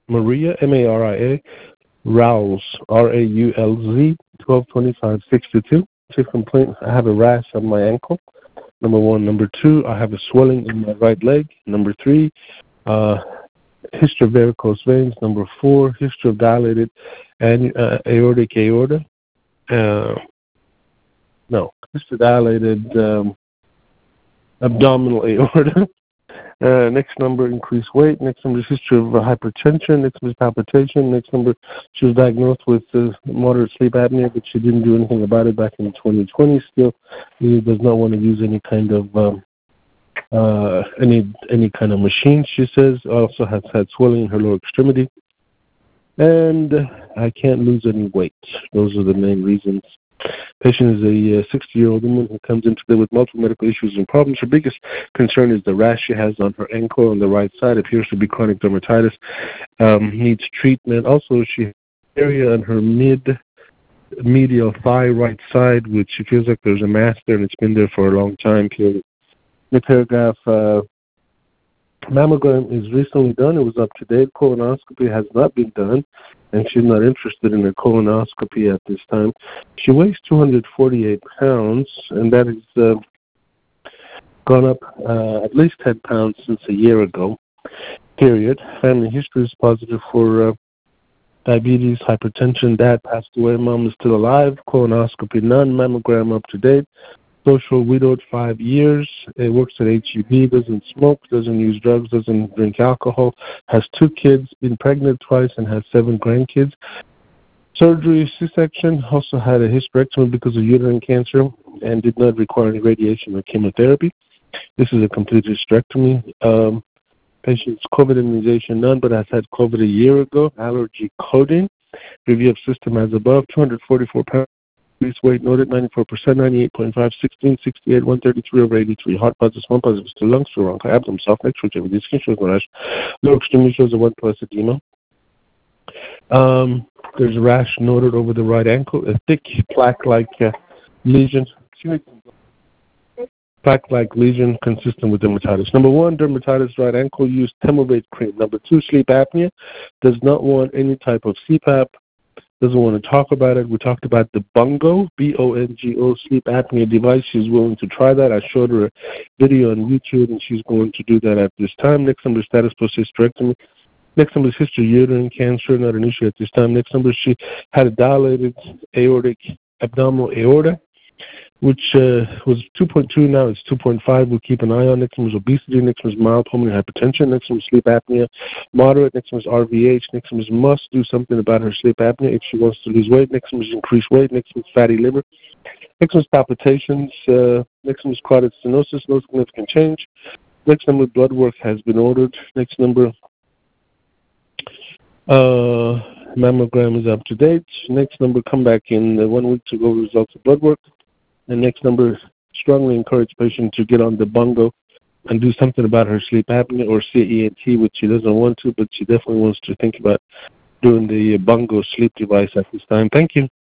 Maria, M-A-R-I-A, Raulz, R-A-U-L-Z, 122562. Chief complaint, I have a rash on my ankle. Number 1. Number 2, I have a swelling in my right leg. Number 3, history of varicose veins. Number 4, history of dilated aortic aorta. History of dilated abdominal aorta. Next number, increased weight. Next number is history of hypertension. Next number is palpitation. Next number, she was diagnosed with moderate sleep apnea, but she didn't do anything about it back in 2020. Still, she does not want to use any kind of any kind of machine. She says also has had swelling in her lower extremity, and I can't lose any weight. Those are the main reasons. Patient is a 60-year-old woman who comes in today with multiple medical issues and problems. Her biggest concern is the rash she has on her ankle on the right side. Appears to be chronic dermatitis. Needs treatment. Also, she has area on her medial thigh right side, which she feels like there's a mass there, and it's been there for a long time. The paragraph, mammogram is recently done. It was up to date. Colonoscopy has not been done, and she's not interested in a colonoscopy at this time. She weighs 248 pounds, and that has gone up at least 10 pounds since a year ago, period. Family history is positive for diabetes, hypertension. Dad passed away. Mom is still alive. Colonoscopy none. Mammogram up to date. Social, widowed, 5 years. It works at HEB, doesn't smoke, doesn't use drugs, doesn't drink alcohol, has 2 kids, been pregnant twice, and has 7 grandkids. Surgery, C-section, also had a hysterectomy because of uterine cancer and did not require any radiation or chemotherapy. This is a complete hysterectomy. Patient's COVID immunization, none, but has had COVID a year ago. Allergy coding. Review of system as above, 244 pounds. Increased weight noted, 94%, 98.5, 16, 68, 133 over 83. Heart positive, small positive to lungs, to bronchi, abdomen, soft neck, shows everything. Skin shows no rash. Lower extremity shows a 1+ edema. There's a rash noted over the right ankle, a thick plaque-like lesion. Plaque-like lesion consistent with dermatitis. Number 1, dermatitis, right ankle, use Temovate cream. Number 2, sleep apnea, does not want any type of CPAP. Doesn't want to talk about it. We talked about the Bongo, B-O-N-G-O, sleep apnea device. She's willing to try that. I showed her a video on YouTube, and she's going to do that at this time. Next number is status post-hysterectomy. Next number is history of uterine cancer, not an issue at this time. Next number, she had a dilated aortic abdominal aorta, which was 2.2, now it's 2.5. We'll keep an eye on. Next one was obesity. Next one was mild pulmonary hypertension. Next one was sleep apnea, moderate. Next one was RVH. Next one was must do something about her sleep apnea if she wants to lose weight. Next one was increased weight. Next one was fatty liver. Next one was palpitations. Next one was carotid stenosis, no significant change. Next number, blood work has been ordered. Next number, mammogram is up to date. Next number, come back in 1 week to go results of blood work. The next number, strongly encourage patient to get on the Bongo and do something about her sleep apnea, or see ENT, which she doesn't want to, but she definitely wants to think about doing the Bongo sleep device at this time. Thank you.